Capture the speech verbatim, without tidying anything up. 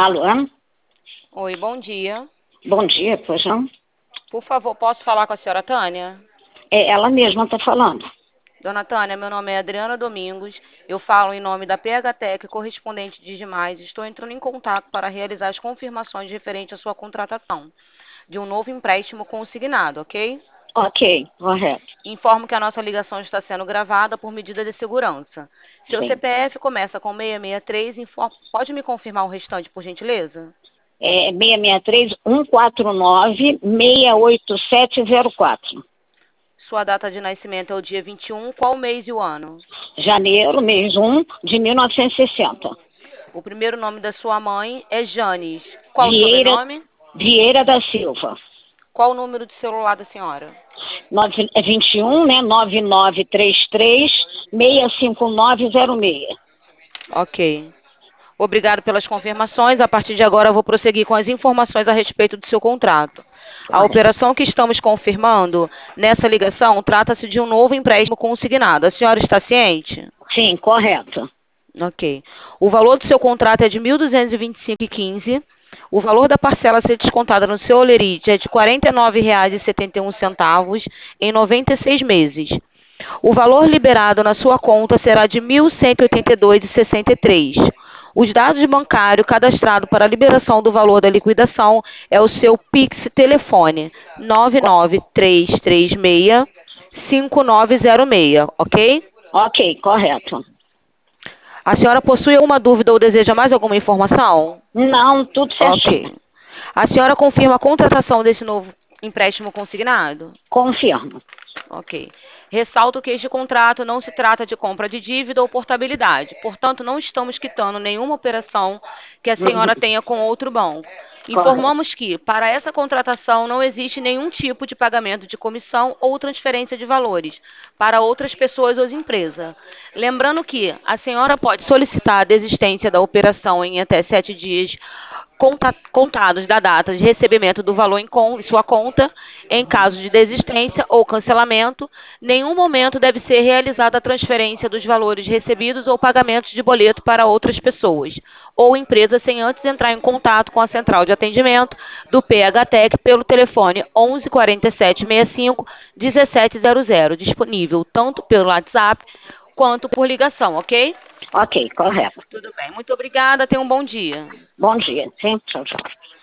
Alô? Oi, bom dia. Bom dia, pois não? Por favor, posso falar com a senhora Tânia? É ela mesma está falando. Dona Tânia, meu nome é Adriana Domingos. Eu falo em nome da P H Tec, correspondente de Demais. Estou entrando em contato para realizar as confirmações referentes à sua contratação de um novo empréstimo consignado, ok? Ok, correto. Informo que a nossa ligação está sendo gravada por medida de segurança. Seu Sim. C P F começa com seiscentos e sessenta e três. Infor- Pode me confirmar o restante, por gentileza? É seis seis três, um quatro nove, seis oito sete zero quatro. Sua data de nascimento é o dia vinte e um. Qual o mês e o ano? Janeiro, mês um de mil novecentos e sessenta. O primeiro nome da sua mãe é Janes. Qual o Vieira, sobrenome? Vieira da Silva. Qual o número de celular da senhora? Nove- é vinte e um, né? nove nove três três, seis cinco nove zero seis. Ok. Obrigado pelas confirmações. A partir de agora, eu vou prosseguir com as informações a respeito do seu contrato. A Correto. operação que estamos confirmando nessa ligação trata-se de um novo empréstimo consignado. A senhora está ciente? Sim, correto. Ok. O valor do seu contrato é de mil duzentos e vinte e cinco vírgula quinze. O valor da parcela a ser descontada no seu holerite é de quarenta e nove reais e setenta e um centavos em noventa e seis meses. O valor liberado na sua conta será de mil cento e oitenta e dois reais e sessenta e três centavos. Os dados bancários cadastrados para a liberação do valor da liquidação é o seu Pix telefone nove Co- nove três três seis cinco nove zero seis, ok? ok, correto. A senhora possui alguma dúvida ou deseja mais alguma informação? Não, tudo certinho. Ok. A senhora confirma a contratação desse novo empréstimo consignado? Confirmo. Ok. Ressalto que este contrato não se trata de compra de dívida ou portabilidade. Portanto, não estamos quitando nenhuma operação que a Uhum, senhora tenha com outro banco. correto. Informamos que, para essa contratação, não existe nenhum tipo de pagamento de comissão ou transferência de valores para outras pessoas ou empresas. Lembrando que a senhora pode solicitar a desistência da operação em até sete dias conta- contados da data de recebimento do valor em con- em sua conta. Em caso de desistência ou cancelamento, nenhum momento deve ser realizada a transferência dos valores recebidos ou pagamentos de boleto para outras pessoas ou empresas sem antes entrar em contato com a central de atendimento do P H Tec pelo telefone onze quarenta e sete sessenta e cinco dezessete zero zero, disponível tanto pelo WhatsApp quanto por ligação, ok? Ok, correto. Tudo bem. Muito obrigada. Tenha um bom dia. Bom dia. Sim, tchau, tchau.